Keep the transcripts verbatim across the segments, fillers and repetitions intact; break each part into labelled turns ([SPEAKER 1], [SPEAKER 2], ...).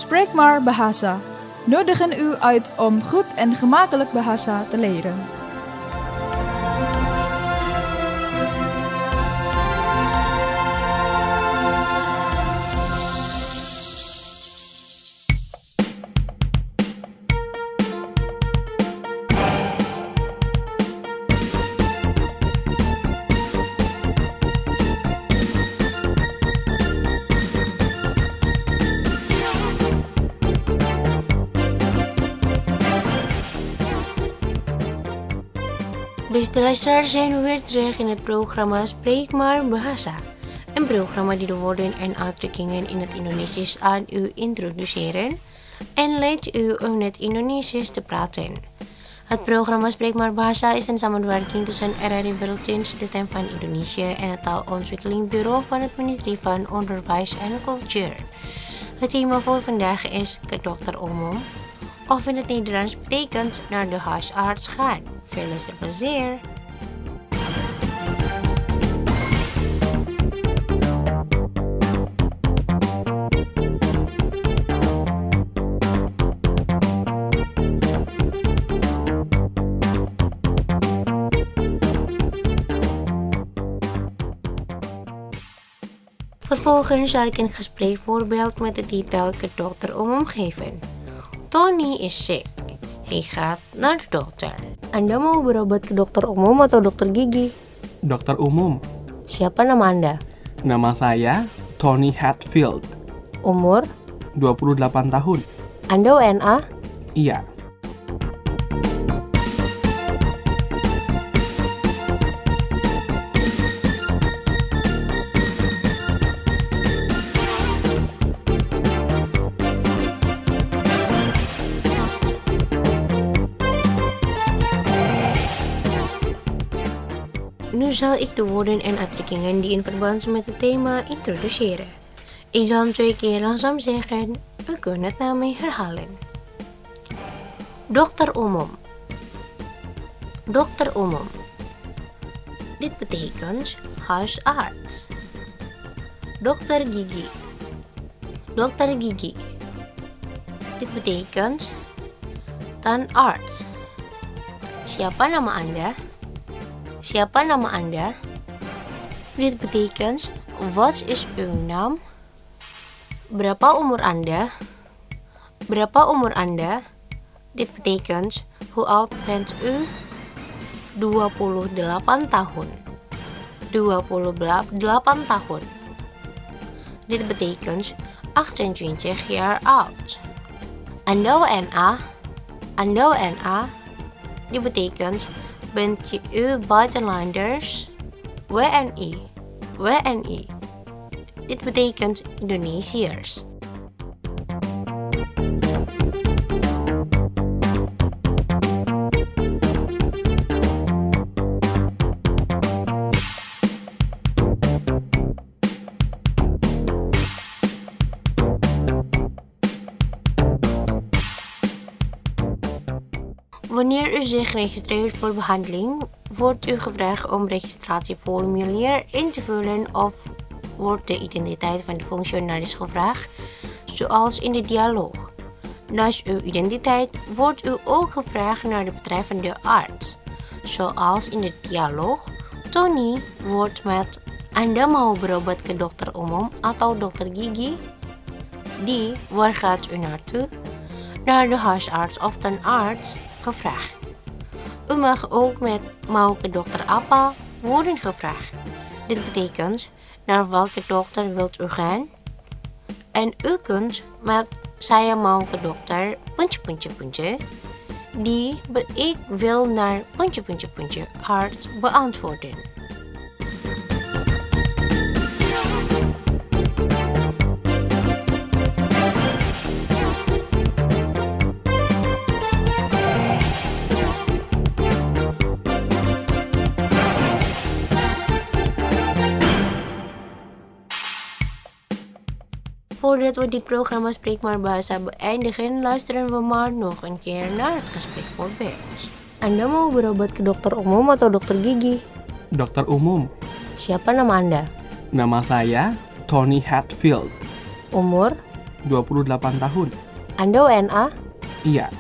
[SPEAKER 1] Spreek maar Bahasa. Nodigen u uit om goed en gemakkelijk Bahasa te leren.
[SPEAKER 2] Beste luisteraars, zijn we weer terug in het programma Spreek maar Bahasa. Een programma die de woorden en uitdrukkingen in het Indonesisch aan u introduceren en leidt u om het Indonesisch te praten. Het programma Spreek maar Bahasa is een samenwerking tussen R R I Werelddienst, de Stem van Indonesië en het Taalontwikkelingbureau van het ministerie van Onderwijs en Cultuur. Het thema voor vandaag is ke dokter umum, of in het Nederlands betekent naar de huisarts gaan. Veel luisterplezier! Vervolgens zal ik een gespreekvoorbeeld met de titel ke dokter umum geven. Tony is sick. Hij gaat naar de dokter. Anda mau berobat ke dokter umum atau dokter gigi?
[SPEAKER 3] Dokter umum.
[SPEAKER 2] Siapa nama Anda?
[SPEAKER 3] Nama saya Tony Hatfield.
[SPEAKER 2] Umur?
[SPEAKER 3] dua puluh delapan tahun.
[SPEAKER 2] Anda W N A?
[SPEAKER 3] Iya.
[SPEAKER 2] Nu zal ik de woorden en uitdrukkingen die in verband zijn met het thema introduceren. Ik zal hem twee keer langzaam zeggen. U kunt het na mij herhalen. Dokter umum. Dokter umum. Dit betekent huisarts. Dokter gigi. Dokter gigi. Dit betekent tandarts. Siapa nama Anda? Siapa nama Anda? Dit betekent, wat is uw naam? Berapa umur Anda? Berapa umur Anda? Dit betekent, hoe oud bent u? dua puluh delapan tahun. dua puluh delapan tahun. Dit betekent, achtentwintig jaar oud. Anda W N A? Anda W N A? Dit betekent, bent u buitenlanders? W N I. W N I. Dit betekent Indonesiërs. Wanneer u zich registreert voor behandeling, wordt u gevraagd om registratieformulier in te vullen of wordt de identiteit van de functionaris gevraagd, zoals in de dialoog. Naast uw identiteit wordt u ook gevraagd naar de betreffende arts, zoals in de dialoog. Tony wordt met Anda mau berobat ke dokter umum atau dokter gigi? Die, waar gaat u naartoe? Naar de huisarts of tandarts gevraagd. U mag ook met mau ke dokter apa worden gevraagd. Dit betekent, naar welke dokter wilt u gaan? En u kunt met saya mau ke dokter puntje puntje puntje die ik wil naar puntje puntje puntje arts beantwoorden. Voordat we dit programma Spreek maar Bahasa beëindigen, luisteren we maar nog een keer naar het gespreekvoorbeeld. Anda mau berobat ke dokter umum atau dokter gigi?
[SPEAKER 3] Dokter umum.
[SPEAKER 2] Siapa nama Anda?
[SPEAKER 3] Nama saya Tony Hatfield.
[SPEAKER 2] Umur?
[SPEAKER 3] dua puluh delapan tahun.
[SPEAKER 2] Anda W N A?
[SPEAKER 3] Iya.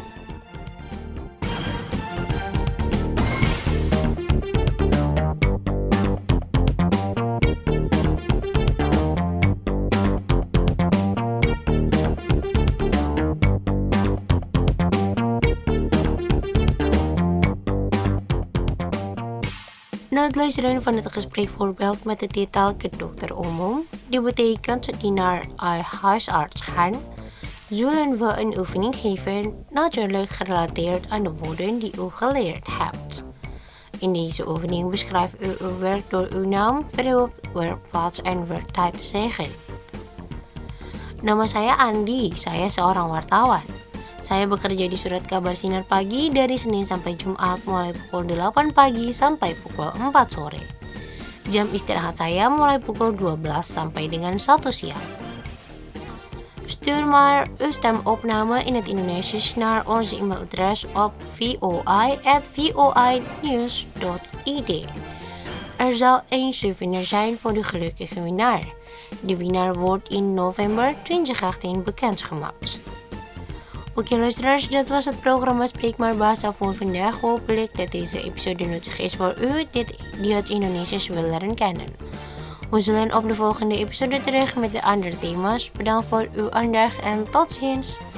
[SPEAKER 2] Na het luisteren van het gesprek voorbeeld met de titel Dokter Umum, die betekent dienaar huisarts gaan, zullen we een oefening geven, natuurlijk gerelateerd aan de woorden die u geleerd hebt. In deze oefening beschrijft u uw werk door uw naam, beroep, werkplaats en werktijd te zeggen. Nama saya Andi, saya seorang wartawan. Saya bekerja di Surat Kabar Sinar Pagi dari Senin sampai Jumat mulai pukul delapan pagi sampai pukul empat sore. Jam istirahat saya mulai pukul dua belas sampai dengan satu siang. Stuur maar uw stemopname in het Indonesisch naar onze e-mailadres op voi at voinews dot i d. Er zal een souvenir zijn voor de gelukkige winnaar. De winnaar wordt in november twintig achttien bekendgemaakt. Oké luisteraars, dat was het programma Spreek maar Bahasa voor vandaag. Hopelijk dat deze episode nuttig is voor u dit, die het Indonesisch wil leren kennen. We zullen op de volgende episode terug met de andere thema's. Bedankt voor uw aandacht en tot ziens.